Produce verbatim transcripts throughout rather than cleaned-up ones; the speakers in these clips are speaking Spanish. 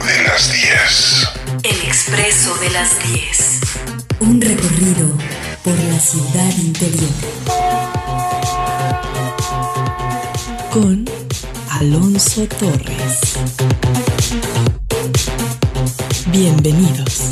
de las diez. El Expreso de las diez. Un recorrido por la ciudad interior. Con Alonso Torres. Bienvenidos.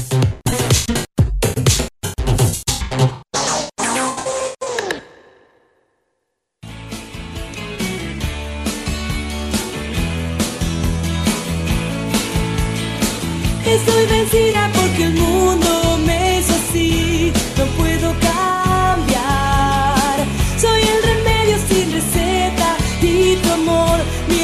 Estoy vencida porque el mundo me hizo así. No puedo cambiar. Soy el remedio sin receta y tu amor mi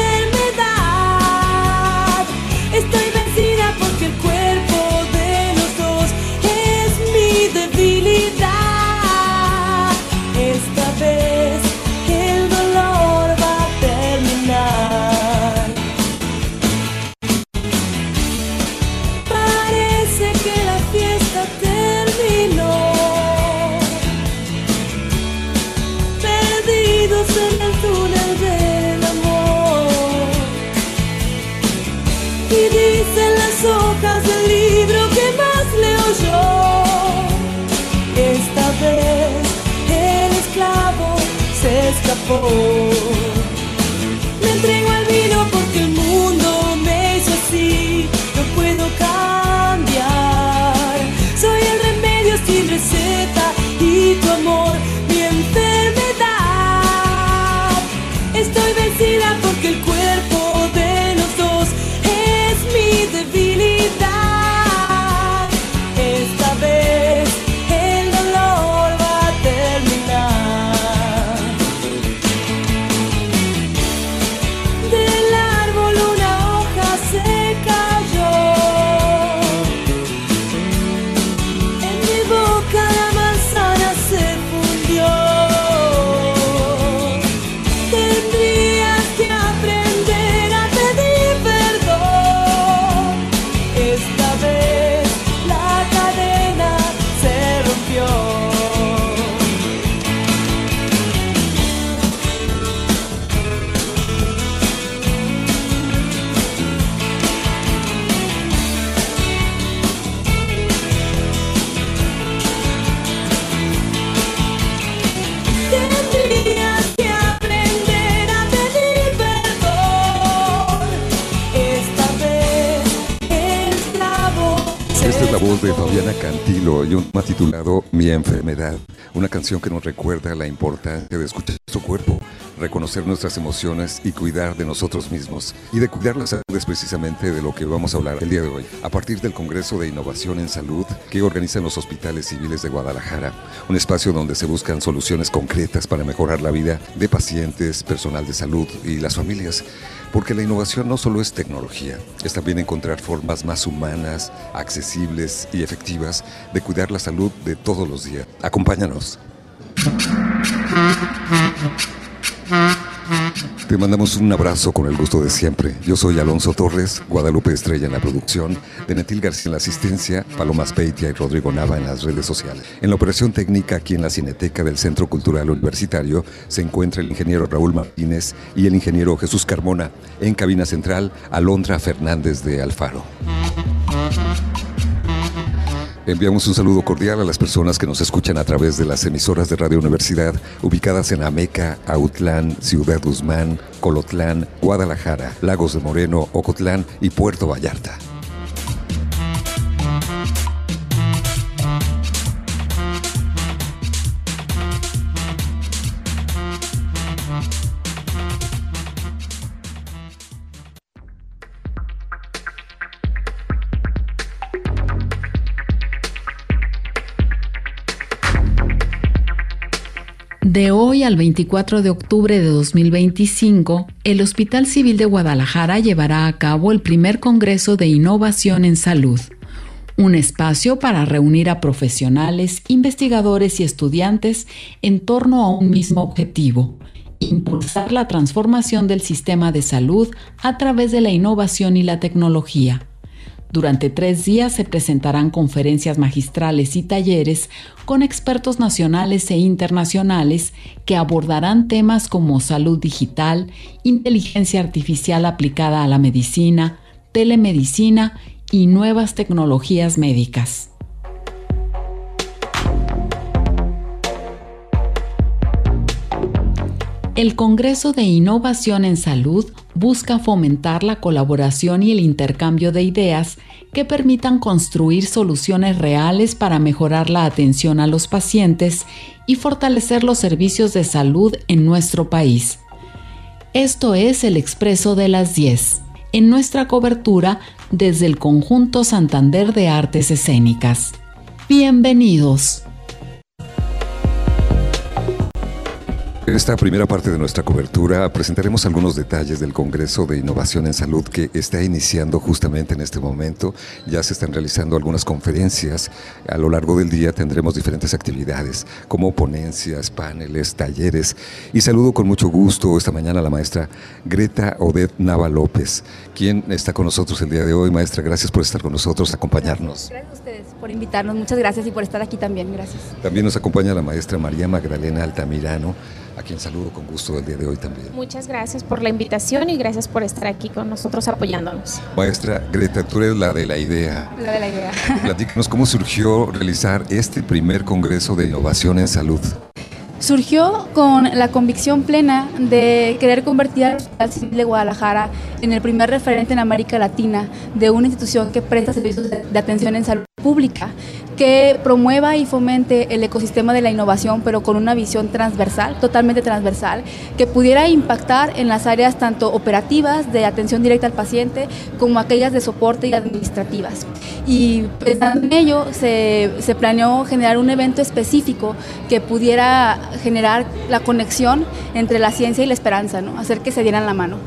enfermedad. Estoy vencida porque el cuerpo de los dos es mi debilidad. Esta vez el dolor va a terminar. Parece que la fiesta terminó. Perdidos en el túnel del amor. Y dicen las hojas del libro que más leo yo. Esta vez el esclavo se escapó. Me entrego al vino porque el mundo me hizo así. No puedo cambiar. Soy el remedio sin receta y tu amor mi enfermedad. Estoy vencida porque el cuerpo de los dos es mi debilidad. Esta vez el dolor va a terminar. Del árbol una hoja se cayó. En mi boca la manzana se fundió. Tendrías que aprender a pedir perdón. Esta vez la cadena se rompió. Tendrías que aprender a pedir perdón. Esta vez el esclavo se Esta es la voz de Fabiana Cantilo y un tema titulado Mi enfermedad, una canción que nos recuerda la importancia de escuchar su cuerpo, reconocer nuestras emociones y cuidar de nosotros mismos. Y de cuidar la salud es precisamente de lo que vamos a hablar el día de hoy, a partir del Congreso de Innovación en Salud que organizan los hospitales civiles de Guadalajara, un espacio donde se buscan soluciones concretas para mejorar la vida de pacientes, personal de salud y las familias. Porque la innovación no solo es tecnología, es también encontrar formas más humanas, accesibles y efectivas de cuidar la salud de todos los días. Acompáñanos. Te mandamos un abrazo con el gusto de siempre. Yo soy Alonso Torres, Guadalupe Estrella en la producción, Denetil García en la asistencia, Paloma Speitia y Rodrigo Nava en las redes sociales. En la operación técnica aquí en la Cineteca del Centro Cultural Universitario se encuentra el ingeniero Raúl Martínez y el ingeniero Jesús Carmona. En cabina central, Alondra Fernández de Alfaro. Enviamos un saludo cordial a las personas que nos escuchan a través de las emisoras de Radio Universidad ubicadas en Ameca, Autlán, Ciudad Guzmán, Colotlán, Guadalajara, Lagos de Moreno, Ocotlán y Puerto Vallarta. De hoy al veinticuatro de octubre de dos mil veinticinco, el Hospital Civil de Guadalajara llevará a cabo el primer Congreso de Innovación en Salud, un espacio para reunir a profesionales, investigadores y estudiantes en torno a un mismo objetivo: impulsar la transformación del sistema de salud a través de la innovación y la tecnología. Durante tres días se presentarán conferencias magistrales y talleres con expertos nacionales e internacionales que abordarán temas como salud digital, inteligencia artificial aplicada a la medicina, telemedicina y nuevas tecnologías médicas. El Congreso de Innovación en Salud busca fomentar la colaboración y el intercambio de ideas que permitan construir soluciones reales para mejorar la atención a los pacientes y fortalecer los servicios de salud en nuestro país. Esto es el Expreso de las diez, en nuestra cobertura desde el Conjunto Santander de Artes Escénicas. Bienvenidos. En esta primera parte de nuestra cobertura presentaremos algunos detalles del Congreso de Innovación en Salud que está iniciando justamente en este momento. Ya se están realizando algunas conferencias. A lo largo del día tendremos diferentes actividades como ponencias, paneles, talleres. Y saludo con mucho gusto esta mañana a la maestra Greta Odette Nava López, quien está con nosotros el día de hoy. Maestra, gracias por estar con nosotros, acompañarnos. Gracias a ustedes por invitarnos. Muchas gracias y por estar aquí también. Gracias. También nos acompaña la maestra María Magdalena Altamirano, a quien saludo con gusto el día de hoy también. Muchas gracias por la invitación y gracias por estar aquí con nosotros apoyándonos. Maestra Greta, tú eres la de la idea. La de la idea. Platícanos cómo surgió realizar este primer Congreso de Innovación en Salud. Surgió con la convicción plena de querer convertir al Hospital Civil de Guadalajara en el primer referente en América Latina de una institución que presta servicios de, de atención en salud pública, que promueva y fomente el ecosistema de la innovación, pero con una visión transversal, totalmente transversal, que pudiera impactar en las áreas tanto operativas de atención directa al paciente como aquellas de soporte y administrativas. Y pensando en ello, se, se planeó generar un evento específico que pudiera generar la conexión entre la ciencia y la esperanza, ¿no? Hacer que se dieran la mano.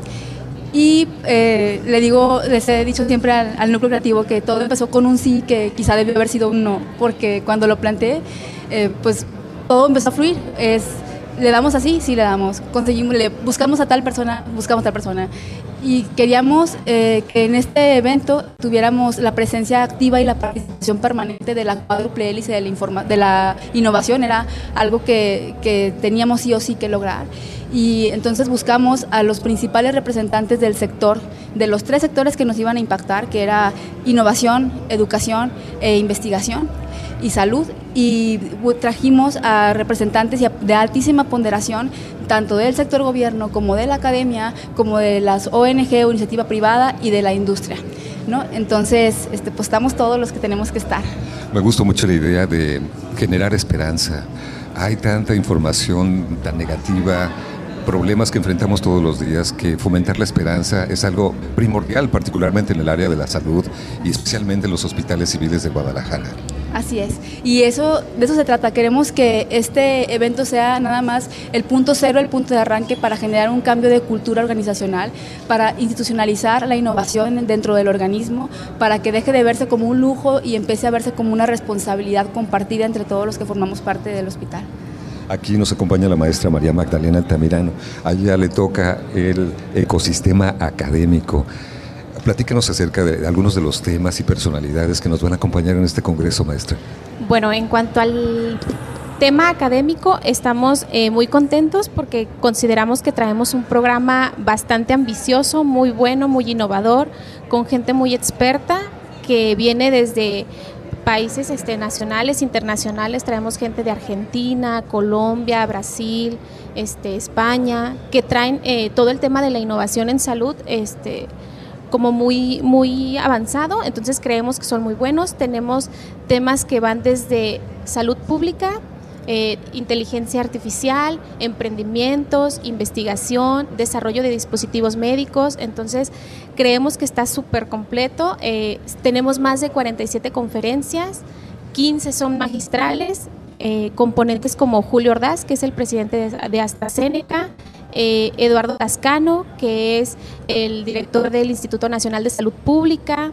Y eh, le digo, les he dicho siempre al, al núcleo creativo que todo empezó con un sí, que quizá debió haber sido un no, porque cuando lo planteé, eh, pues todo empezó a fluir. Es, le damos así, sí le damos, conseguimos, le buscamos a tal persona, buscamos a tal persona. Y queríamos eh, que en este evento tuviéramos la presencia activa y la participación permanente de la cuádruple hélice de la, informa- de la innovación. Era algo que, que teníamos sí o sí que lograr. Y entonces buscamos a los principales representantes del sector, de los tres sectores que nos iban a impactar, que era innovación, educación e investigación y salud, y trajimos a representantes de altísima ponderación, tanto del sector gobierno como de la academia, como de las O N G o iniciativa privada y de la industria, ¿no? Entonces, este, pues estamos todos los que tenemos que estar. Me gustó mucho la idea de generar esperanza. Hay tanta información tan negativa, problemas que enfrentamos todos los días, que fomentar la esperanza es algo primordial, particularmente en el área de la salud y especialmente en los hospitales civiles de Guadalajara. Así es, y eso, de eso se trata. Queremos que este evento sea nada más el punto cero, el punto de arranque para generar un cambio de cultura organizacional, para institucionalizar la innovación dentro del organismo, para que deje de verse como un lujo y empiece a verse como una responsabilidad compartida entre todos los que formamos parte del hospital. Aquí nos acompaña la maestra María Magdalena Altamirano. A ella le toca el ecosistema académico. Platícanos acerca de algunos de los temas y personalidades que nos van a acompañar en este congreso, maestra. Bueno, en cuanto al tema académico, estamos eh, muy contentos porque consideramos que traemos un programa bastante ambicioso, muy bueno, muy innovador, con gente muy experta que viene desde países este, nacionales, internacionales. Traemos gente de Argentina, Colombia, Brasil, este, España, que traen eh, todo el tema de la innovación en salud este, como muy, muy avanzado. Entonces creemos que son muy buenos. Tenemos temas que van desde salud pública, eh, inteligencia artificial, emprendimientos, investigación, desarrollo de dispositivos médicos. Entonces creemos que está súper completo. Eh, tenemos más de cuarenta y siete conferencias, quince son magistrales, eh, componentes como Julio Ordaz, que es el presidente de, de AstraZeneca, eh, Eduardo Tascano, que es el director del Instituto Nacional de Salud Pública.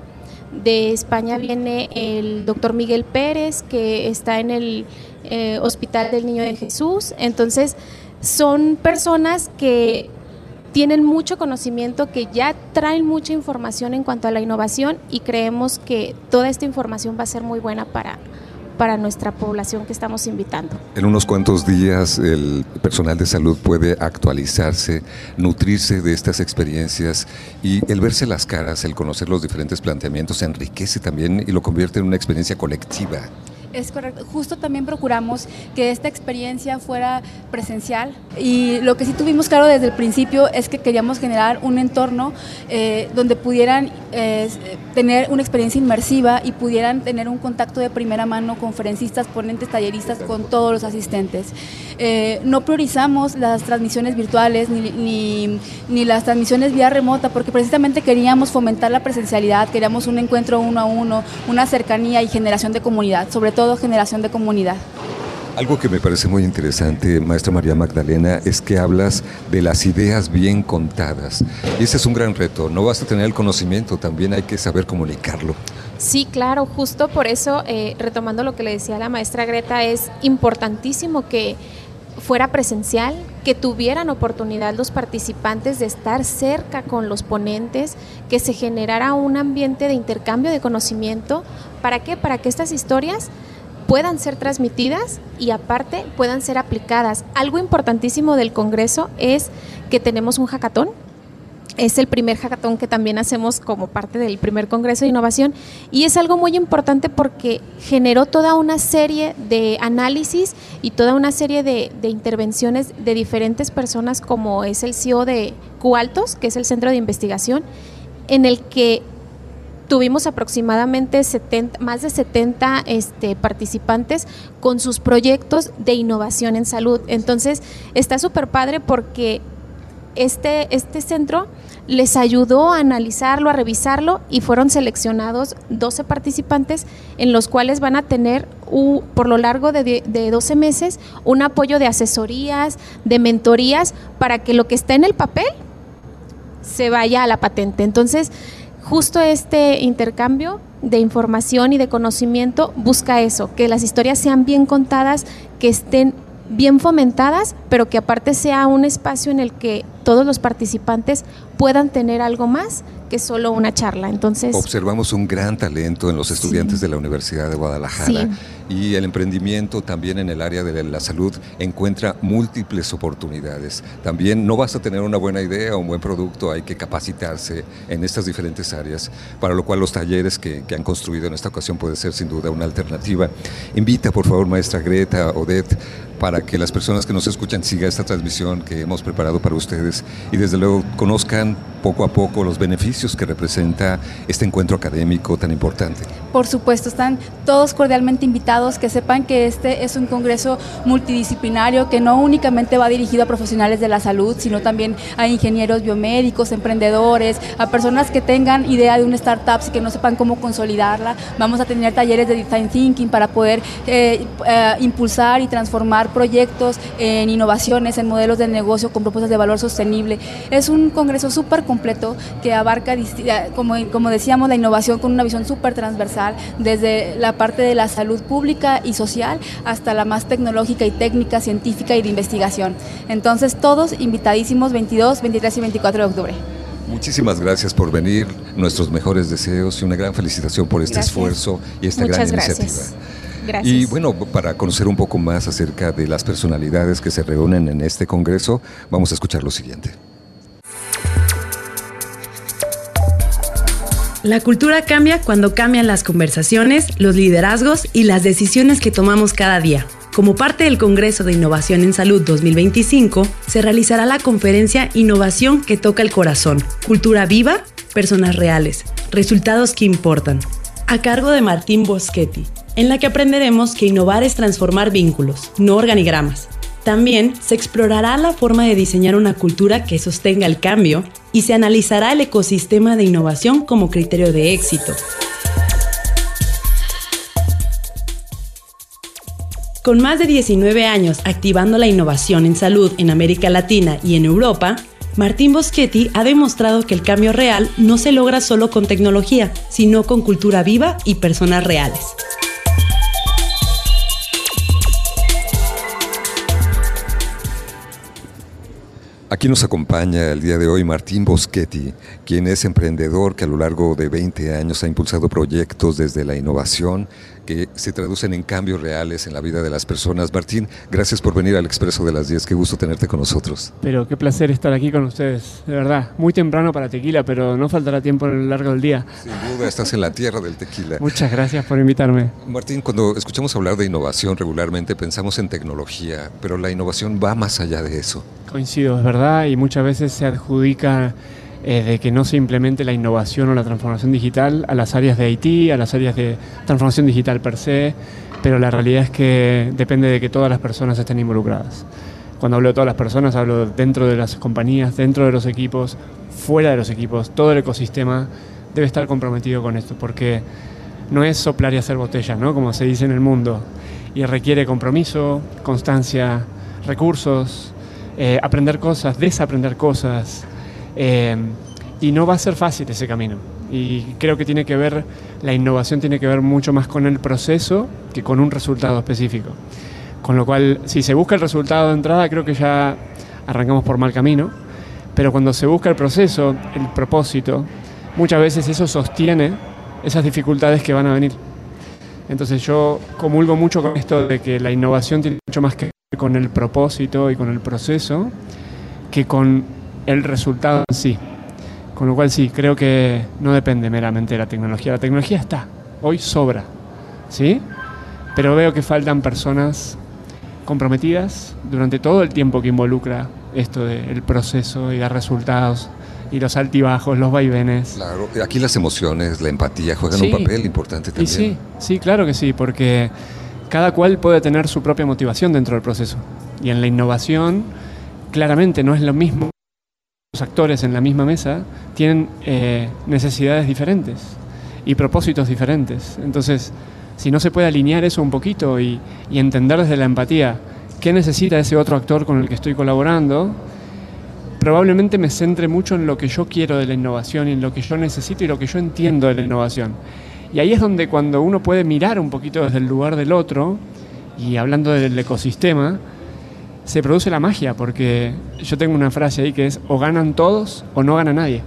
De España viene el doctor Miguel Pérez, que está en el eh, Hospital del Niño de Jesús. Entonces, son personas que tienen mucho conocimiento, que ya traen mucha información en cuanto a la innovación, y creemos que toda esta información va a ser muy buena para, para nuestra población que estamos invitando. En unos cuantos días el personal de salud puede actualizarse, nutrirse de estas experiencias y el verse las caras, el conocer los diferentes planteamientos enriquece también y lo convierte en una experiencia colectiva. Es correcto, justo también procuramos que esta experiencia fuera presencial y lo que sí tuvimos claro desde el principio es que queríamos generar un entorno eh, donde pudieran eh, tener una experiencia inmersiva y pudieran tener un contacto de primera mano, conferencistas, ponentes, talleristas con todos los asistentes. Eh, no priorizamos las transmisiones virtuales ni, ni, ni las transmisiones vía remota porque precisamente queríamos fomentar la presencialidad, queríamos un encuentro uno a uno, una cercanía y generación de comunidad, sobre todo generación de comunidad. Algo que me parece muy interesante, maestra María Magdalena, es que hablas de las ideas bien contadas. Y ese es un gran reto, no basta tener el conocimiento, también hay que saber comunicarlo. Sí, claro, justo por eso, eh, retomando lo que le decía la maestra Greta, es importantísimo que fuera presencial, que tuvieran oportunidad los participantes de estar cerca con los ponentes, que se generara un ambiente de intercambio de conocimiento. ¿Para qué? Para que estas historias puedan ser transmitidas y aparte puedan ser aplicadas. Algo importantísimo del Congreso es que tenemos un hackathon. Es el primer hackathon que también hacemos como parte del primer Congreso de Innovación y es algo muy importante porque generó toda una serie de análisis y toda una serie de, de intervenciones de diferentes personas como es el C E O de Cualtos, que es el Centro de Investigación, en el que tuvimos aproximadamente setenta, más de setenta este, participantes con sus proyectos de innovación en salud. Entonces está súper padre porque Este, este centro les ayudó a analizarlo, a revisarlo y fueron seleccionados doce participantes en los cuales van a tener uh, por lo largo de, de doce meses un apoyo de asesorías, de mentorías para que lo que está en el papel se vaya a la patente. Entonces, justo este intercambio de información y de conocimiento busca eso, que las historias sean bien contadas, que estén bien fomentadas, pero que aparte sea un espacio en el que todos los participantes puedan tener algo más que solo una charla. Entonces, observamos un gran talento en los estudiantes sí. de la Universidad de Guadalajara sí. y el emprendimiento también en el área de la salud encuentra múltiples oportunidades. También no basta tener una buena idea o un buen producto, hay que capacitarse en estas diferentes áreas, para lo cual los talleres que, que han construido en esta ocasión puede ser sin duda una alternativa. Invita por favor maestra Greta, Odette, para que las personas que nos escuchan sigan esta transmisión que hemos preparado para ustedes y desde luego conozcan poco a poco los beneficios que representa este encuentro académico tan importante. Por supuesto, están todos cordialmente invitados, que sepan que este es un congreso multidisciplinario que no únicamente va dirigido a profesionales de la salud, sino también a ingenieros biomédicos, emprendedores, a personas que tengan idea de una startup y que no sepan cómo consolidarla. Vamos a tener talleres de design thinking para poder eh, eh, impulsar y transformar proyectos en innovaciones, en modelos de negocio con propuestas de valor sostenible. Es un congreso súper completo que abarca, como, como decíamos, la innovación con una visión súper transversal, desde la parte de la salud pública y social hasta la más tecnológica y técnica, científica y de investigación. Entonces, todos invitadísimos veintidós, veintitrés y veinticuatro de octubre. Muchísimas gracias por venir, nuestros mejores deseos y una gran felicitación por este gracias. esfuerzo y esta Muchas gran gracias. iniciativa. Gracias. Y bueno, para conocer un poco más acerca de las personalidades que se reúnen en este congreso, vamos a escuchar lo siguiente. La cultura cambia cuando cambian las conversaciones, los liderazgos y las decisiones que tomamos cada día. Como parte del Congreso de Innovación en Salud dos mil veinticinco, se realizará la conferencia Innovación que toca el corazón, cultura viva, personas reales, resultados que importan, a cargo de Martín Boschetti, en la que aprenderemos que innovar es transformar vínculos, no organigramas. También se explorará la forma de diseñar una cultura que sostenga el cambio y se analizará el ecosistema de innovación como criterio de éxito. Con más de diecinueve años activando la innovación en salud en América Latina y en Europa, Martín Boschetti ha demostrado que el cambio real no se logra solo con tecnología, sino con cultura viva y personas reales. Aquí nos acompaña el día de hoy Martín Boschetti, quien quien es emprendedor que a lo largo de veinte años ha impulsado proyectos desde la innovación que se traducen en cambios reales en la vida de las personas. Martín, gracias por venir al Expreso de las diez, qué gusto tenerte con nosotros. Pero qué placer estar aquí con ustedes, de verdad. Muy temprano para tequila, pero no faltará tiempo a lo largo del día. Sin duda, estás en la tierra del tequila. Muchas gracias por invitarme. Martín, cuando escuchamos hablar de innovación regularmente pensamos en tecnología, pero la innovación va más allá de eso. Coincido, es verdad, y muchas veces se adjudica eh, de que no se implemente la innovación o la transformación digital a las áreas de I T, a las áreas de transformación digital per se, pero la realidad es que depende de que todas las personas estén involucradas. Cuando hablo de todas las personas, hablo dentro de las compañías, dentro de los equipos, fuera de los equipos, todo el ecosistema debe estar comprometido con esto, porque no es soplar y hacer botellas, ¿no? Como se dice en el mundo, y requiere compromiso, constancia, recursos, eh, aprender cosas, desaprender cosas, eh, y no va a ser fácil ese camino. Y creo que tiene que ver, la innovación tiene que ver mucho más con el proceso que con un resultado específico. Con lo cual, si se busca el resultado de entrada, creo que ya arrancamos por mal camino, pero cuando se busca el proceso, el propósito, muchas veces eso sostiene esas dificultades que van a venir. Entonces yo comulgo mucho con esto de que la innovación tiene mucho más que ver con el propósito y con el proceso que con el resultado en sí. Con lo cual sí, creo que no depende meramente de la tecnología. La tecnología está, hoy sobra, ¿sí? Pero veo que faltan personas comprometidas durante todo el tiempo que involucra esto del proceso y dar resultados y los altibajos, los vaivenes. Claro, aquí las emociones, la empatía juegan sí. un papel importante también. Y sí, sí, claro que sí, porque cada cual puede tener su propia motivación dentro del proceso. Y en la innovación, claramente no es lo mismo. Los actores en la misma mesa tienen eh, necesidades diferentes y propósitos diferentes. Entonces, si no se puede alinear eso un poquito y, y entender desde la empatía qué necesita ese otro actor con el que estoy colaborando, probablemente me centre mucho en lo que yo quiero de la innovación y en lo que yo necesito y lo que yo entiendo de la innovación. Y ahí es donde cuando uno puede mirar un poquito desde el lugar del otro, y hablando del ecosistema, se produce la magia, porque yo tengo una frase ahí que es o ganan todos o no gana nadie,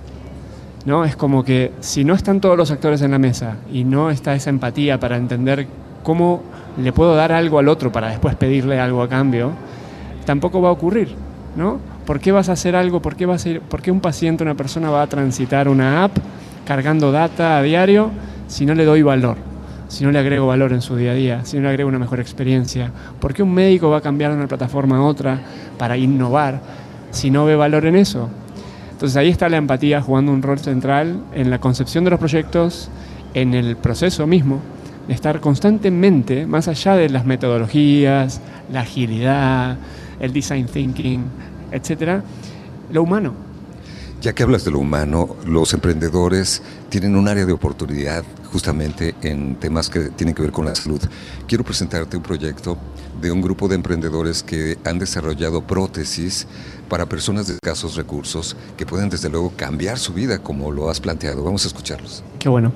¿no? Es como que si no están todos los actores en la mesa y no está esa empatía para entender cómo le puedo dar algo al otro para después pedirle algo a cambio, tampoco va a ocurrir, ¿no? ¿Por qué vas a hacer algo? ¿Por qué vas a ir, por qué un paciente, una persona va a transitar una app cargando data a diario si no le doy valor? Si no le agrego valor en su día a día, si no le agrego una mejor experiencia. ¿Por qué un médico va a cambiar de una plataforma a otra para innovar si no ve valor en eso? Entonces ahí está la empatía jugando un rol central en la concepción de los proyectos, en el proceso mismo, de estar constantemente, más allá de las metodologías, la agilidad, el design thinking, etcétera, lo humano. Ya que hablas de lo humano, los emprendedores tienen un área de oportunidad justamente en temas que tienen que ver con la salud. Quiero presentarte un proyecto de un grupo de emprendedores que han desarrollado prótesis para personas de escasos recursos que pueden desde luego cambiar su vida como lo has planteado. Vamos a escucharlos. Qué bueno.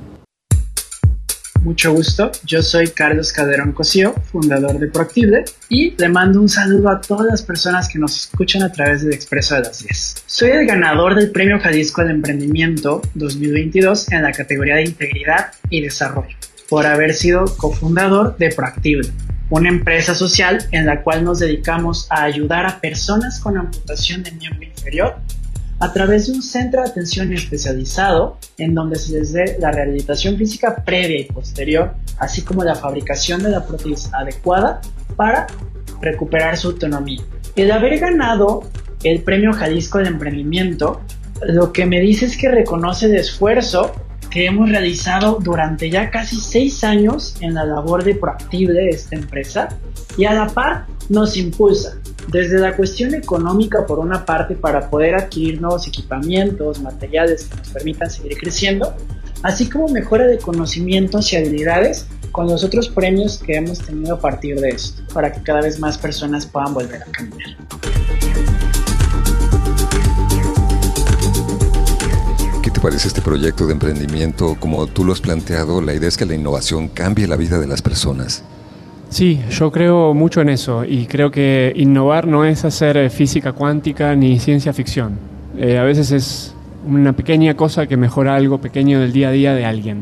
Mucho gusto, yo soy Carlos Calderón Cosío, fundador de Proactible, y le mando un saludo a todas las personas que nos escuchan a través del Expreso de las diez. Soy el ganador del Premio Jalisco al Emprendimiento dos mil veintidós en la categoría de Integridad y Desarrollo, por haber sido cofundador de Proactible, una empresa social en la cual nos dedicamos a ayudar a personas con amputación de miembro inferior a través de un centro de atención especializado en donde se les dé la rehabilitación física previa y posterior, así como la fabricación de la prótesis adecuada para recuperar su autonomía. El haber ganado el Premio Jalisco del Emprendimiento, lo que me dice es que reconoce el esfuerzo que hemos realizado durante ya casi seis años en la labor de Proactible de esta empresa, y a la par nos impulsa desde la cuestión económica por una parte para poder adquirir nuevos equipamientos, materiales que nos permitan seguir creciendo, así como mejora de conocimientos y habilidades con los otros premios que hemos tenido a partir de esto, para que cada vez más personas puedan volver a caminar. ¿Qué te parece este proyecto de emprendimiento? Como tú lo has planteado, la idea es que la innovación cambie la vida de las personas. Sí, yo creo mucho en eso y creo que innovar no es hacer física cuántica ni ciencia ficción. Eh, a veces es una pequeña cosa que mejora algo pequeño del día a día de alguien.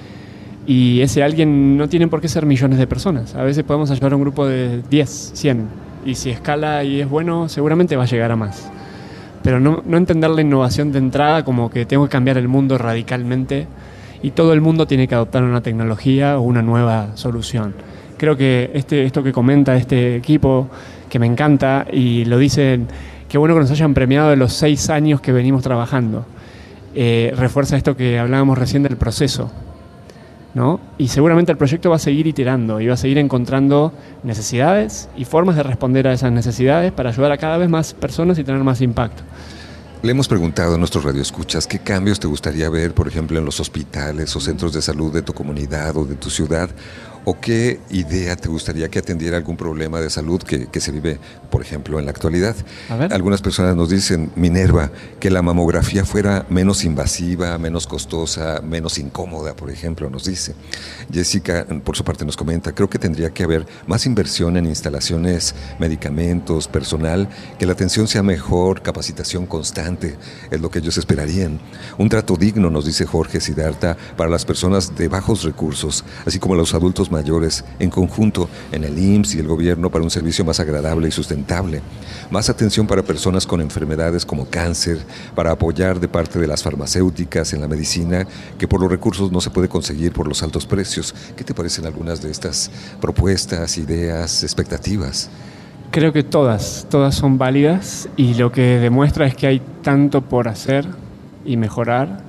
Y ese alguien no tiene por qué ser millones de personas. A veces podemos ayudar a un grupo de diez, cien. Y si escala y es bueno, seguramente va a llegar a más. Pero no, no entender la innovación de entrada como que tengo que cambiar el mundo radicalmente y todo el mundo tiene que adoptar una tecnología o una nueva solución. Creo que este, esto que comenta este equipo, que me encanta, y lo dicen, qué bueno que nos hayan premiado de los seis años que venimos trabajando. Eh, refuerza esto que hablábamos recién del proceso, ¿no? Y seguramente el proyecto va a seguir iterando y va a seguir encontrando necesidades y formas de responder a esas necesidades para ayudar a cada vez más personas y tener más impacto. Le hemos preguntado a nuestros radioescuchas qué cambios te gustaría ver, por ejemplo, en los hospitales o centros de salud de tu comunidad o de tu ciudad, o qué idea te gustaría que atendiera algún problema de salud que, que se vive, por ejemplo, en la actualidad. Algunas personas nos dicen, Minerva, que la mamografía fuera menos invasiva, menos costosa, menos incómoda, por ejemplo, nos dice. Jessica, por su parte, nos comenta, creo que tendría que haber más inversión en instalaciones, medicamentos, personal, que la atención sea mejor, capacitación constante, es lo que ellos esperarían. Un trato digno, nos dice Jorge Siddhartha, para las personas de bajos recursos, así como los adultos mayores, en conjunto en el I M S S y el gobierno para un servicio más agradable y sustentable. Más atención para personas con enfermedades como cáncer, para apoyar de parte de las farmacéuticas en la medicina, que por los recursos no se puede conseguir por los altos precios. ¿Qué te parecen algunas de estas propuestas, ideas, expectativas? Creo que todas, todas son válidas y lo que demuestra es que hay tanto por hacer y mejorar.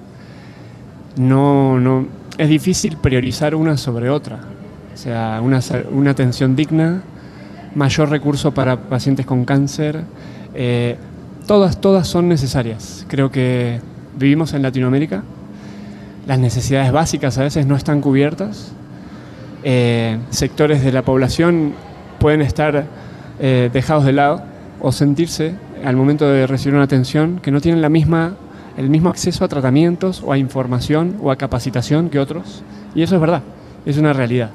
No, no, es difícil priorizar una sobre otra. O sea, una, una atención digna, mayor recurso para pacientes con cáncer, eh, todas, todas son necesarias. Creo que vivimos en Latinoamérica, las necesidades básicas a veces no están cubiertas, eh, sectores de la población pueden estar eh, dejados de lado o sentirse al momento de recibir una atención que no tienen la misma, el mismo acceso a tratamientos o a información o a capacitación que otros, y eso es verdad, es una realidad.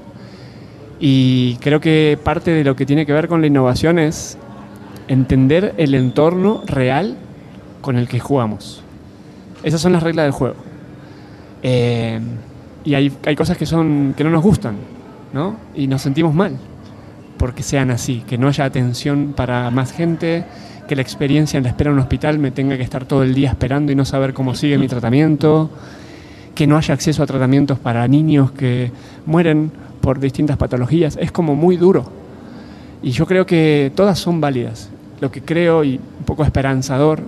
Y creo que parte de lo que tiene que ver con la innovación es entender el entorno real con el que jugamos. Esas son las reglas del juego. Eh, y hay, hay cosas que, son, que no nos gustan, ¿no? Y nos sentimos mal porque sean así, que no haya atención para más gente, que la experiencia en la espera en un hospital me tenga que estar todo el día esperando y no saber cómo sigue mi tratamiento, que no haya acceso a tratamientos para niños que mueren por distintas patologías. Es como muy duro. Y yo creo que todas son válidas. Lo que creo, y un poco esperanzador,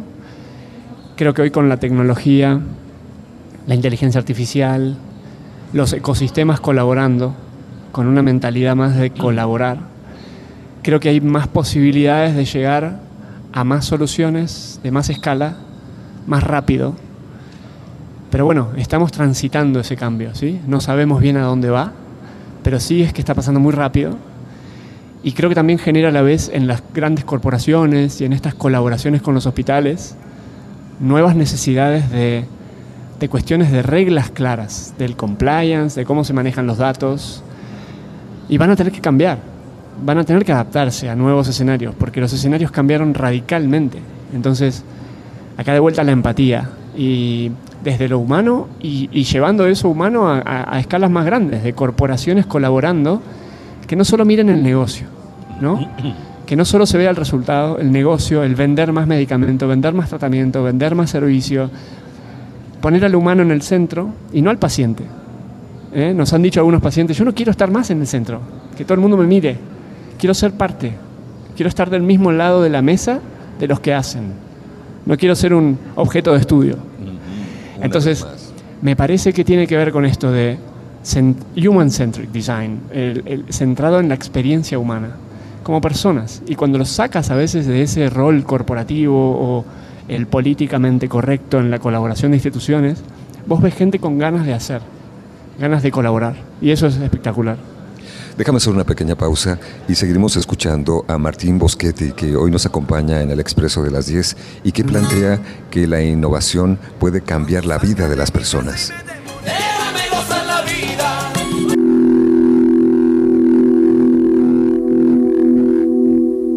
creo que hoy con la tecnología, la inteligencia artificial, los ecosistemas colaborando, con una mentalidad más de colaborar, creo que hay más posibilidades de llegar a más soluciones de más escala, más rápido. Pero bueno, estamos transitando ese cambio, ¿sí? No sabemos bien a dónde va, pero sí es que está pasando muy rápido y creo que también genera a la vez en las grandes corporaciones y en estas colaboraciones con los hospitales nuevas necesidades de, de cuestiones de reglas claras, del compliance, de cómo se manejan los datos, y van a tener que cambiar, van a tener que adaptarse a nuevos escenarios porque los escenarios cambiaron radicalmente. Entonces, acá de vuelta la empatía y desde lo humano y, y llevando eso humano a, a, a escalas más grandes, de corporaciones colaborando, que no solo miren el negocio, ¿no? Que no solo se vea el resultado, el negocio, el vender más medicamento, vender más tratamiento, vender más servicio, poner al humano en el centro y no al paciente. ¿Eh? Nos han dicho algunos pacientes, yo no quiero estar más en el centro, que todo el mundo me mire, quiero ser parte, quiero estar del mismo lado de la mesa de los que hacen, no quiero ser un objeto de estudio. Entonces, me parece que tiene que ver con esto de human-centric design, el, el, centrado en la experiencia humana, como personas. Y cuando los sacas a veces de ese rol corporativo o el políticamente correcto en la colaboración de instituciones, vos ves gente con ganas de hacer, ganas de colaborar. Y eso es espectacular. Déjame hacer una pequeña pausa y seguiremos escuchando a Martín Boschetti, que hoy nos acompaña en el Expreso de las diez y que plantea que la innovación puede cambiar la vida de las personas.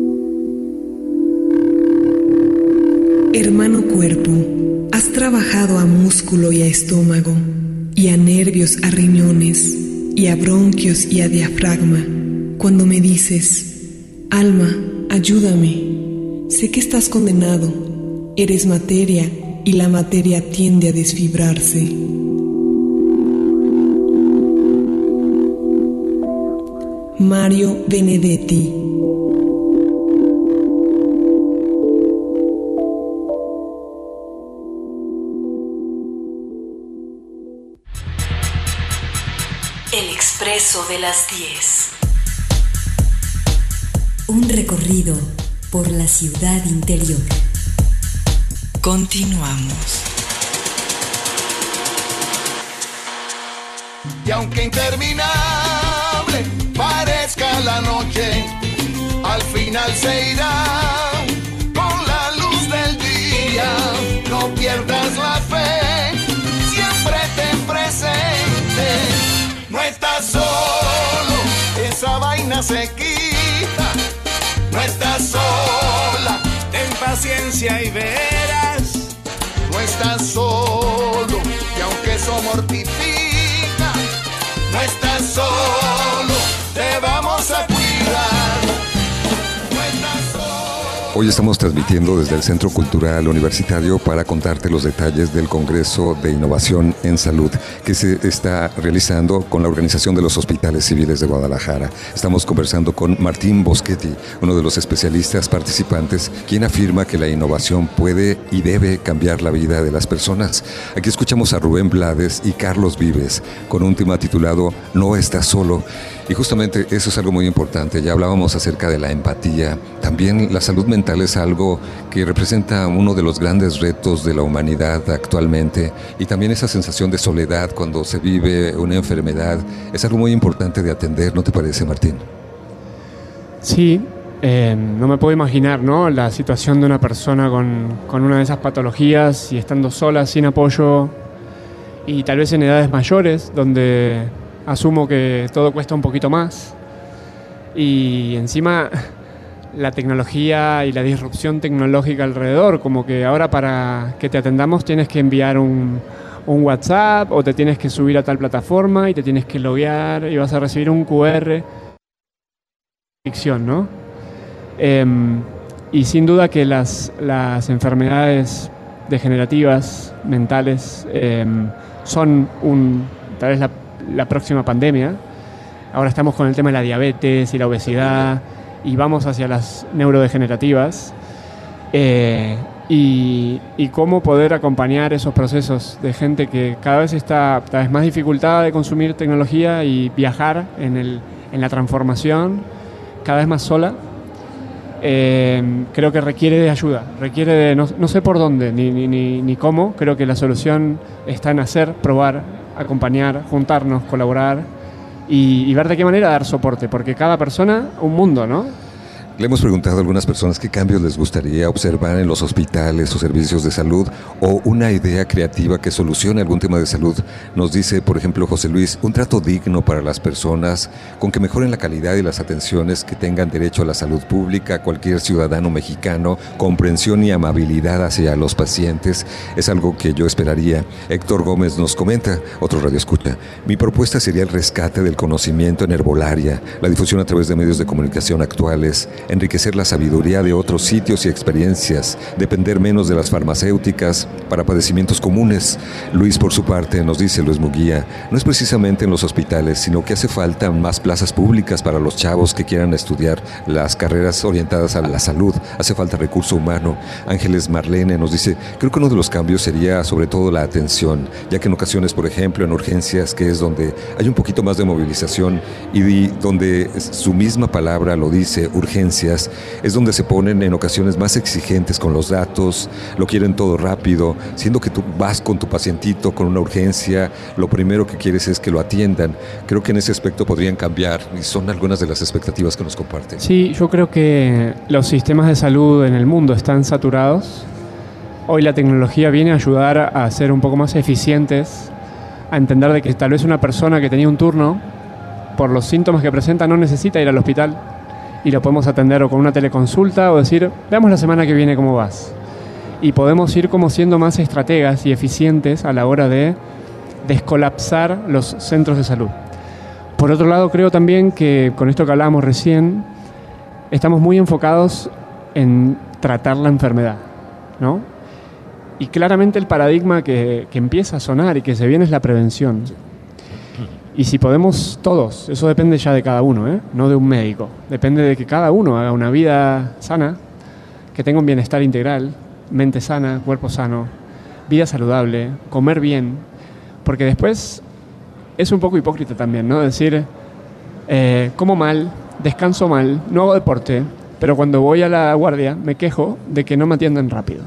Hermano cuerpo, has trabajado músculo y a estómago, y a nervios a riñones, y a bronquios y a diafragma, cuando me dices, alma, ayúdame, sé que estás condenado, eres materia y la materia tiende a desfibrarse. Mario Benedetti. El Expreso de las diez. Un recorrido por la ciudad interior. Continuamos. Y aunque interminable parezca la noche, al final se irá con la luz del día. No pierdas la fe, siempre ten presente. No estás solo, esa vaina se quita. No estás sola, ten paciencia y verás. No estás solo, y aunque eso mortifica, no estás solo, te vamos a cuidar. No estás solo. Hoy estamos transmitiendo desde el Centro Cultural Universitario para contarte los detalles del Congreso de Innovación en Salud que se está realizando con la Organización de los Hospitales Civiles de Guadalajara. Estamos conversando con Martín Boschetti, uno de los especialistas participantes, quien afirma que la innovación puede y debe cambiar la vida de las personas. Aquí escuchamos a Rubén Blades y Carlos Vives con un tema titulado No estás solo. Y justamente eso es algo muy importante. Ya hablábamos acerca de la empatía. También la salud mental es algo que representa uno de los grandes retos de la humanidad actualmente. Y también esa sensación de soledad cuando se vive una enfermedad es algo muy importante de atender, ¿no te parece, Martín? Sí, eh, no me puedo imaginar, ¿no?, la situación de una persona con, con una de esas patologías y estando sola, sin apoyo, y tal vez en edades mayores, donde asumo que todo cuesta un poquito más. Y encima la tecnología y la disrupción tecnológica alrededor, como que ahora para que te atendamos tienes que enviar un, un WhatsApp o te tienes que subir a tal plataforma y te tienes que loguear y vas a recibir un cu erre. Ficción, ¿no? Eh, y sin duda que las, las enfermedades degenerativas mentales eh, son un, tal vez la la próxima pandemia. Ahora estamos con el tema de la diabetes y la obesidad y vamos hacia las neurodegenerativas eh, y, y cómo poder acompañar esos procesos de gente que cada vez está cada vez más dificultada de consumir tecnología y viajar en, el, en la transformación, cada vez más sola. Eh, creo que requiere de ayuda, requiere de, no, no sé por dónde ni, ni, ni, ni cómo. Creo que la solución está en hacer, probar, acompañar, juntarnos, colaborar y, y ver de qué manera dar soporte, porque cada persona un mundo, ¿no? Le hemos preguntado a algunas personas qué cambios les gustaría observar en los hospitales o servicios de salud o una idea creativa que solucione algún tema de salud. Nos dice, por ejemplo, José Luis, un trato digno para las personas con que mejoren la calidad y las atenciones, que tengan derecho a la salud pública, cualquier ciudadano mexicano, comprensión y amabilidad hacia los pacientes, es algo que yo esperaría. Héctor Gómez nos comenta, otro radioescucha, mi propuesta sería el rescate del conocimiento en herbolaria, la difusión a través de medios de comunicación actuales, enriquecer la sabiduría de otros sitios y experiencias, depender menos de las farmacéuticas para padecimientos comunes. Luis, por su parte, nos dice, Luis Muguía, no es precisamente en los hospitales, sino que hace falta más plazas públicas para los chavos que quieran estudiar las carreras orientadas a la salud, hace falta recurso humano. Ángeles Marlene nos dice, creo que uno de los cambios sería sobre todo la atención, ya que en ocasiones, por ejemplo, en urgencias, que es donde hay un poquito más de movilización y donde su misma palabra lo dice, urgencia, es donde se ponen en ocasiones más exigentes con los datos, lo quieren todo rápido, siendo que tú vas con tu pacientito con una urgencia, lo primero que quieres es que lo atiendan. Creo que en ese aspecto podrían cambiar y son algunas de las expectativas que nos comparten. Sí, yo creo que los sistemas de salud en el mundo están saturados. Hoy la tecnología viene a ayudar a ser un poco más eficientes, a entender de que tal vez una persona que tenía un turno, por los síntomas que presenta, no necesita ir al hospital y lo podemos atender o con una teleconsulta o decir, veamos la semana que viene cómo vas. y podemos ir como siendo más estrategas y eficientes a la hora de descolapsar los centros de salud. Por otro lado, creo también que con esto que hablábamos recién, estamos muy enfocados en tratar la enfermedad, ¿no? Y claramente el paradigma que, que empieza a sonar y que se viene es la prevención. Y si podemos todos, eso depende ya de cada uno, ¿eh? No de un médico. Depende de que cada uno haga una vida sana, que tenga un bienestar integral, mente sana, cuerpo sano, vida saludable, comer bien. Porque después es un poco hipócrita también, ¿no? Decir, eh, como mal, descanso mal, no hago deporte, pero cuando voy a la guardia me quejo de que no me atienden rápido.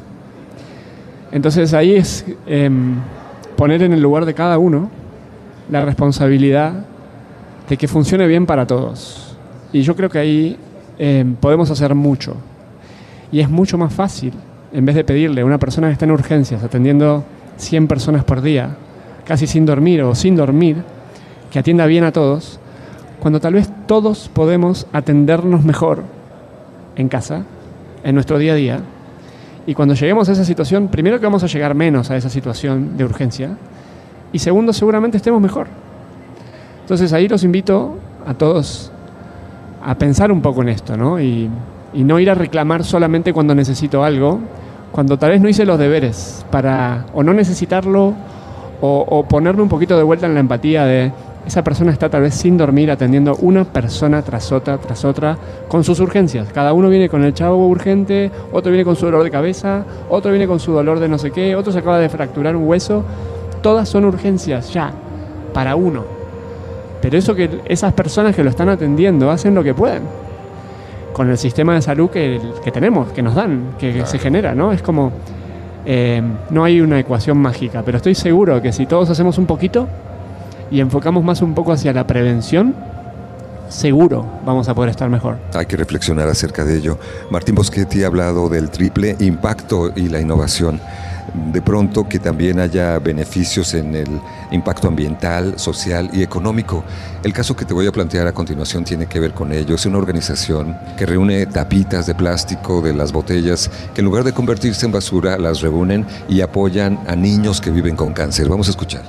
Entonces ahí es eh, poner en el lugar de cada uno la responsabilidad de que funcione bien para todos. Y yo creo que ahí eh, podemos hacer mucho. Y es mucho más fácil, en vez de pedirle a una persona que está en urgencias, atendiendo cien personas por día, casi sin dormir o sin dormir, que atienda bien a todos, cuando tal vez todos podemos atendernos mejor en casa, en nuestro día a día. Y cuando lleguemos a esa situación, primero que vamos a llegar menos a esa situación de urgencia, y segundo, seguramente estemos mejor. Entonces ahí los invito a todos a pensar un poco en esto, ¿no? Y, y no ir a reclamar solamente cuando necesito algo, cuando tal vez no hice los deberes para o no necesitarlo o, o ponerme un poquito de vuelta en la empatía de esa persona está tal vez sin dormir atendiendo una persona tras otra, tras otra, con sus urgencias. Cada uno viene con el chavo urgente, otro viene con su dolor de cabeza, otro viene con su dolor de no sé qué, otro se acaba de fracturar un hueso. Todas son urgencias ya, para uno. Pero eso que esas personas que lo están atendiendo hacen lo que pueden con el sistema de salud que, que tenemos, que nos dan, que, que se genera, ¿no? Es como, eh, no hay una ecuación mágica, pero estoy seguro que si todos hacemos un poquito y enfocamos más un poco hacia la prevención, seguro vamos a poder estar mejor. Hay que reflexionar acerca de ello. Martín Boschetti ha hablado del triple impacto y la innovación. De pronto que también haya beneficios en el impacto ambiental, social y económico. El caso que te voy a plantear a continuación tiene que ver con ello. Es una organización que reúne tapitas de plástico de las botellas que en lugar de convertirse en basura las reúnen y apoyan a niños que viven con cáncer. Vamos a escuchar.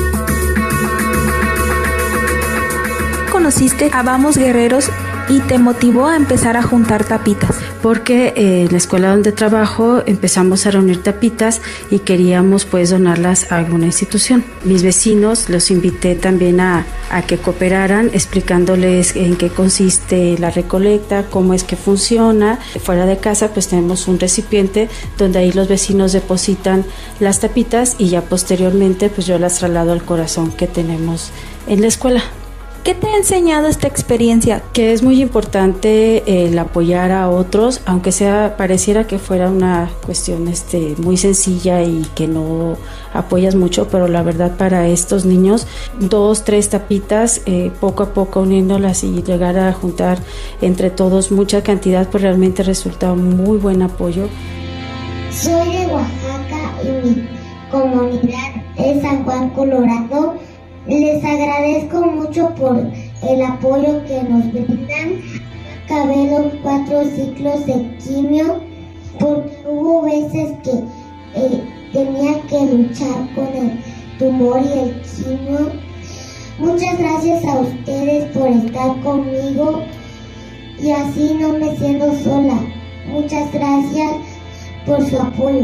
Conociste a Vamos Guerreros y te motivó a empezar a juntar tapitas? Porque eh, en la escuela donde trabajo empezamos a reunir tapitas y queríamos pues donarlas a alguna institución. Mis vecinos los invité también a, a que cooperaran explicándoles en qué consiste la recolecta, cómo es que funciona. Fuera de casa pues tenemos un recipiente donde ahí los vecinos depositan las tapitas y ya posteriormente pues yo las traslado al corazón que tenemos en la escuela. ¿Qué te ha enseñado esta experiencia? Que es muy importante el apoyar a otros, aunque sea pareciera que fuera una cuestión este, muy sencilla y que no apoyas mucho, pero la verdad para estos niños, dos, tres tapitas, eh, poco a poco uniéndolas y llegar a juntar entre todos mucha cantidad, pues realmente resulta un muy buen apoyo. Soy de Oaxaca y mi comunidad es San Juan, Colorado. Les agradezco mucho por el apoyo que nos brindan. Acabé los cuatro ciclos de quimio porque hubo veces que eh, tenía que luchar con el tumor y el quimio. Muchas gracias a ustedes por estar conmigo y así no me siento sola. Muchas gracias por su apoyo.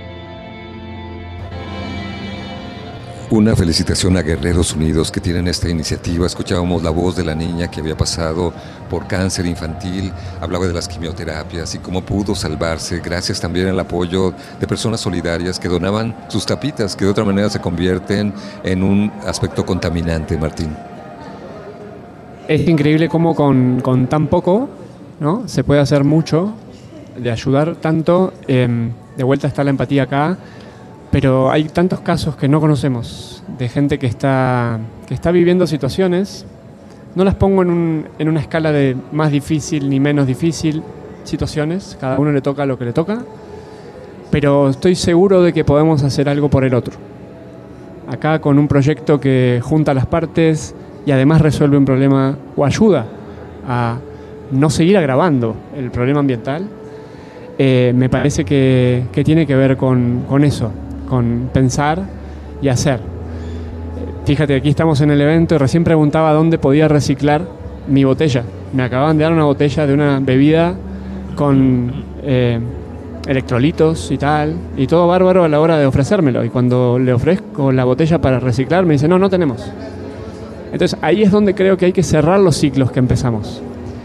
Una felicitación a Guerreros Unidos que tienen esta iniciativa. Escuchábamos la voz de la niña que había pasado por cáncer infantil, hablaba de las quimioterapias y cómo pudo salvarse gracias también al apoyo de personas solidarias que donaban sus tapitas, que de otra manera se convierten en un aspecto contaminante, Martín. Es increíble cómo con, con tan poco, ¿no?, se puede hacer mucho, de ayudar tanto. Eh, de vuelta está la empatía acá. Pero hay tantos casos que no conocemos de gente que está, que está viviendo situaciones, no las pongo en, un, en una escala de más difícil ni menos difícil, situaciones, cada uno le toca lo que le toca, pero estoy seguro de que podemos hacer algo por el otro. Acá con un proyecto que junta las partes y además resuelve un problema o ayuda a no seguir agravando el problema ambiental, eh, me parece que, que tiene que ver con, con eso, con pensar y hacer. Fíjate, aquí estamos en el evento y recién preguntaba dónde podía reciclar mi botella. Me acababan de dar una botella de una bebida con eh, electrolitos y tal, y todo bárbaro a la hora de ofrecérmelo. Y cuando le ofrezco la botella para reciclar, me dice, no, no tenemos. Entonces ahí es donde creo que hay que cerrar los ciclos que empezamos.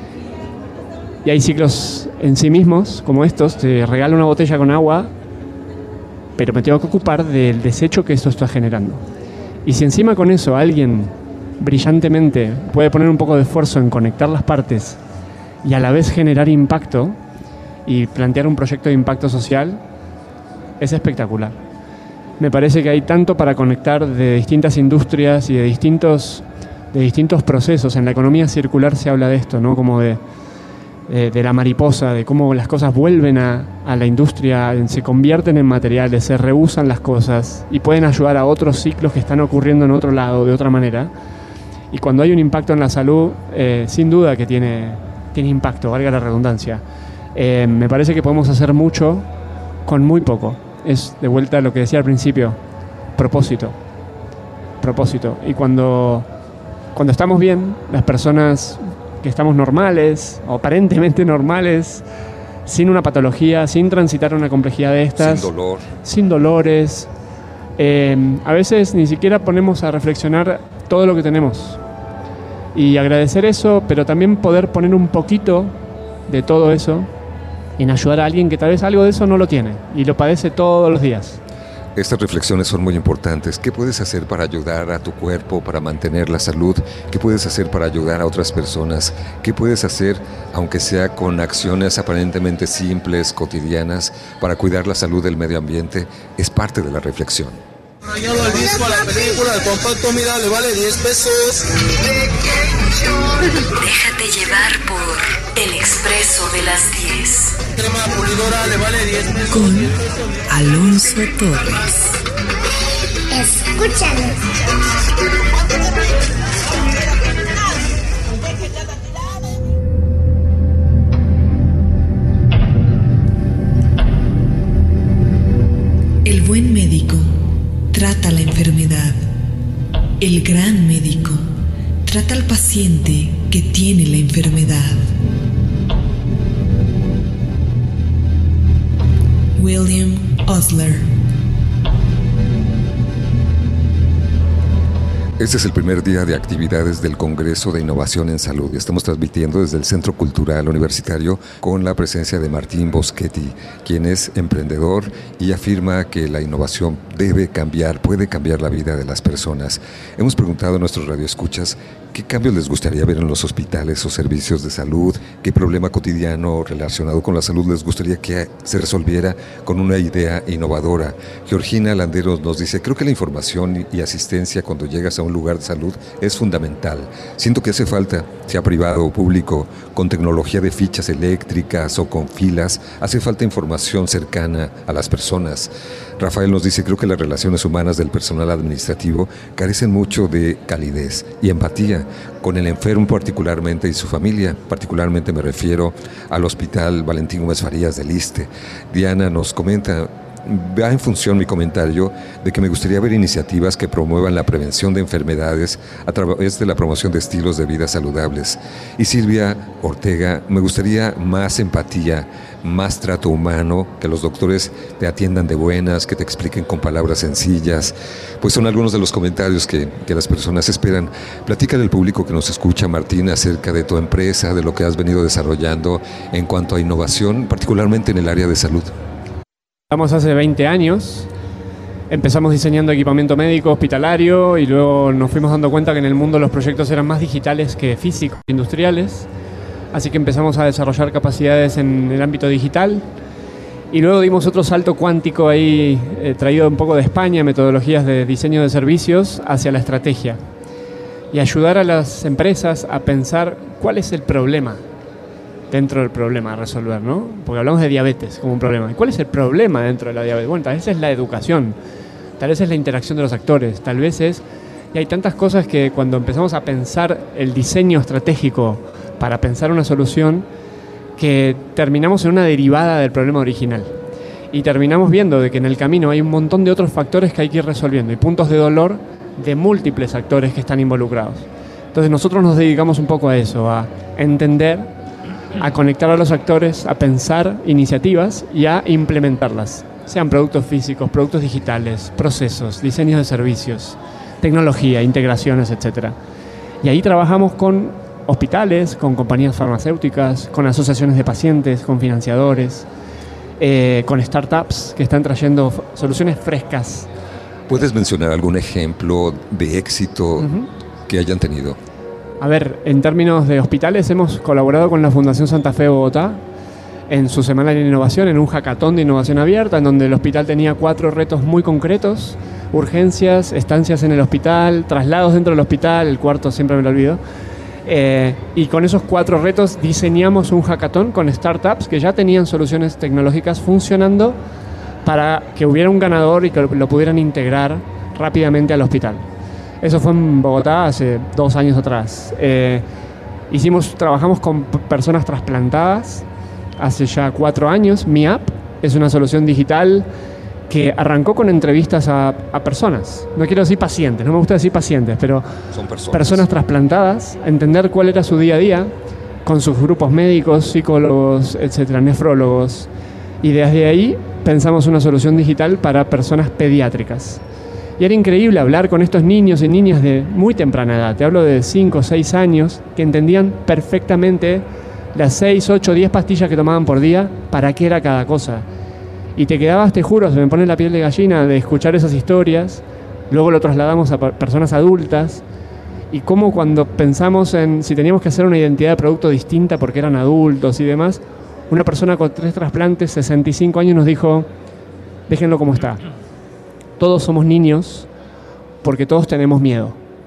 Y hay ciclos en sí mismos, como estos, te regalo una botella con agua, pero me tengo que ocupar del desecho que esto está generando. Y si encima con eso alguien brillantemente puede poner un poco de esfuerzo en conectar las partes y a la vez generar impacto y plantear un proyecto de impacto social, es espectacular. Me parece que hay tanto para conectar de distintas industrias y de distintos, de distintos procesos. En la economía circular se habla de esto, ¿no? Como de, de, de la mariposa, de cómo las cosas vuelven a, a la industria, se convierten en materiales, se reusan las cosas y pueden ayudar a otros ciclos que están ocurriendo en otro lado, de otra manera. Y cuando hay un impacto en la salud, eh, sin duda que tiene, tiene impacto, valga la redundancia. Eh, me parece que podemos hacer mucho con muy poco. Es de vuelta a lo que decía al principio, propósito. Propósito. Y cuando, cuando estamos bien, las personas que estamos normales, o aparentemente normales, sin una patología, sin transitar una complejidad de estas. Sin dolor. Sin dolores. Eh, a veces ni siquiera ponemos a reflexionar todo lo que tenemos. Y agradecer eso, pero también poder poner un poquito de todo eso en ayudar a alguien que tal vez algo de eso no lo tiene y lo padece todos los días. Estas reflexiones son muy importantes. ¿Qué puedes hacer para ayudar a tu cuerpo, para mantener la salud? ¿Qué puedes hacer para ayudar a otras personas? ¿Qué puedes hacer, aunque sea con acciones aparentemente simples, cotidianas, para cuidar la salud del medio ambiente? Es parte de la reflexión. Rayado el disco a la película, el compacto, mira, le vale diez pesos. Déjate llevar por El Expreso de las diez. Crema pulidora, le vale diez pesos. Con Alonso Torres. Escúchanos. El buen médico trata la enfermedad. El gran médico trata al paciente que tiene la enfermedad. William Osler. Este es el primer día de actividades del Congreso de Innovación en Salud y estamos transmitiendo desde el Centro Cultural Universitario con la presencia de Martín Boschetti, quien es emprendedor y afirma que la innovación debe cambiar, puede cambiar la vida de las personas. Hemos preguntado a nuestros radioescuchas qué cambios les gustaría ver en los hospitales o servicios de salud, qué problema cotidiano relacionado con la salud les gustaría que se resolviera con una idea innovadora. Georgina Landeros nos dice, creo que la información y asistencia cuando llegas a un lugar de salud es fundamental. Siento que hace falta, sea privado o público, con tecnología de fichas eléctricas o con filas, hace falta información cercana a las personas. Rafael nos dice, creo que las relaciones humanas del personal administrativo carecen mucho de calidez y empatía con el enfermo particularmente y su familia. Particularmente me refiero al Hospital Valentín Gómez Farías del ISSSTE. Diana nos comenta, va en función mi comentario de que me gustaría ver iniciativas que promuevan la prevención de enfermedades a través de la promoción de estilos de vida saludables. Y Silvia Ortega, me gustaría más empatía, más trato humano, que los doctores te atiendan de buenas, que te expliquen con palabras sencillas. Pues son algunos de los comentarios que, que las personas esperan. Platícale al público que nos escucha, Martín, acerca de tu empresa, de lo que has venido desarrollando en cuanto a innovación, particularmente en el área de salud. Estamos hace veinte años, empezamos diseñando equipamiento médico hospitalario y luego nos fuimos dando cuenta que en el mundo los proyectos eran más digitales que físicos, industriales, así que empezamos a desarrollar capacidades en el ámbito digital y luego dimos otro salto cuántico ahí, eh, traído un poco de España, metodologías de diseño de servicios hacia la estrategia y ayudar a las empresas a pensar cuál es el problema dentro del problema a resolver, ¿no? Porque hablamos de diabetes como un problema. ¿Y cuál es el problema dentro de la diabetes? Bueno, tal vez es la educación, tal vez es la interacción de los actores, tal vez es... Y hay tantas cosas que cuando empezamos a pensar el diseño estratégico para pensar una solución, que terminamos en una derivada del problema original. Y terminamos viendo de que en el camino hay un montón de otros factores que hay que ir resolviendo y puntos de dolor de múltiples actores que están involucrados. Entonces nosotros nos dedicamos un poco a eso, a entender, a conectar a los actores, a pensar iniciativas y a implementarlas. Sean productos físicos, productos digitales, procesos, diseños de servicios, tecnología, integraciones, etcétera. Y ahí trabajamos con hospitales, con compañías farmacéuticas, con asociaciones de pacientes, con financiadores, eh, con startups que están trayendo f- soluciones frescas. ¿Puedes mencionar algún ejemplo de éxito uh-huh. que hayan tenido? A ver, en términos de hospitales hemos colaborado con la Fundación Santa Fe de Bogotá en su Semana de Innovación, en un hackathon de innovación abierta, en donde el hospital tenía cuatro retos muy concretos: urgencias, estancias en el hospital, traslados dentro del hospital, el cuarto siempre me lo olvido. Eh, y con esos cuatro retos diseñamos un hackathon con startups que ya tenían soluciones tecnológicas funcionando para que hubiera un ganador y que lo pudieran integrar rápidamente al hospital. Eso fue en Bogotá hace dos años atrás. Eh, hicimos, trabajamos con p- personas trasplantadas hace ya cuatro años. Mi App es una solución digital que arrancó con entrevistas a, a personas. No quiero decir pacientes, no me gusta decir pacientes, pero son personas. personas trasplantadas, entender cuál era su día a día con sus grupos médicos, psicólogos, etcétera, nefrólogos. Y desde ahí pensamos una solución digital para personas pediátricas. Y era increíble hablar con estos niños y niñas de muy temprana edad. Te hablo de cinco o seis años, que entendían perfectamente las seis, ocho, diez pastillas que tomaban por día, para qué era cada cosa. Y te quedabas, te juro, se me pone la piel de gallina de escuchar esas historias. Luego lo trasladamos a personas adultas. Y cómo cuando pensamos en si teníamos que hacer una identidad de producto distinta porque eran adultos y demás, una persona con tres trasplantes, sesenta y cinco años, nos dijo: déjenlo como está. Todos somos niños porque todos tenemos miedo.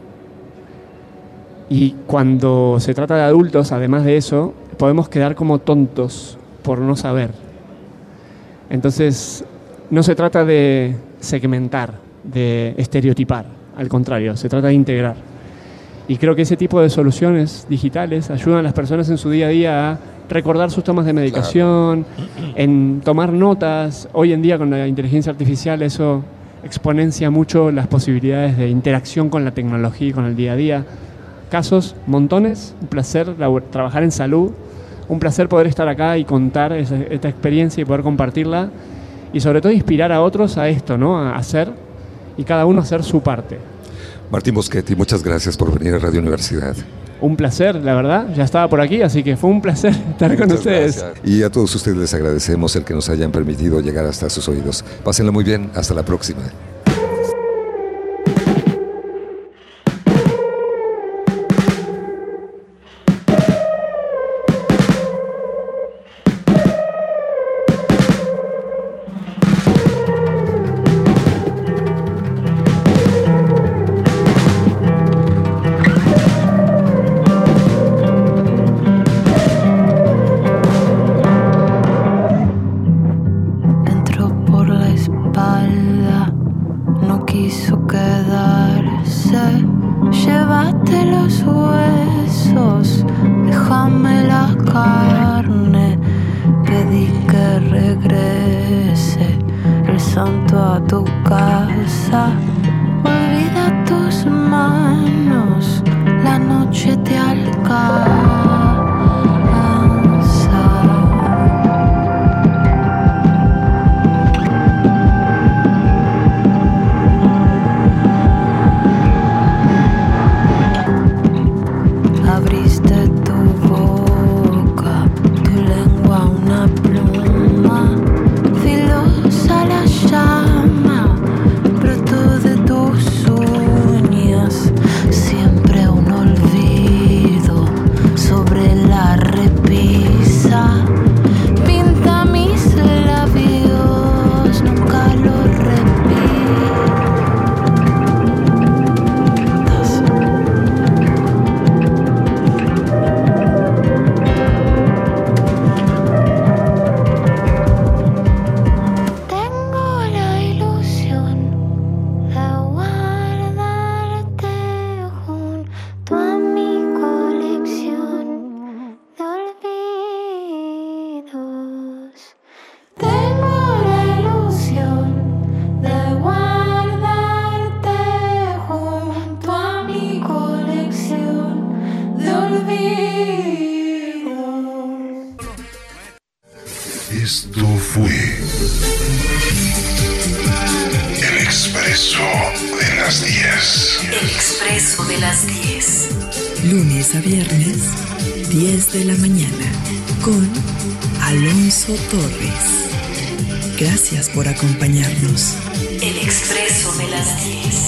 Y cuando se trata de adultos, además de eso, podemos quedar como tontos por no saber. Entonces, no se trata de segmentar, de estereotipar. Al contrario, se trata de integrar. Y creo que ese tipo de soluciones digitales ayudan a las personas en su día a día a recordar sus tomas de medicación, claro, en tomar notas. Hoy en día con la inteligencia artificial eso exponencia mucho las posibilidades de interacción con la tecnología y con el día a día. Casos, montones. Un placer labor- trabajar en salud. Un placer poder estar acá y contar esa, esta experiencia y poder compartirla. Y sobre todo inspirar a otros a esto, ¿no? A hacer y cada uno hacer su parte. Martín Boschetti, muchas gracias por venir a Radio Universidad. Un placer, la verdad. Ya estaba por aquí, así que fue un placer estar Muchas con ustedes. Gracias. Y a todos ustedes les agradecemos el que nos hayan permitido llegar hasta sus oídos. Pásenla muy bien. Hasta la próxima. Esto fue El Expreso de las diez. El Expreso de las diez. Lunes a viernes, diez de la mañana, con Alonso Torres. Gracias por acompañarnos. El Expreso de las diez.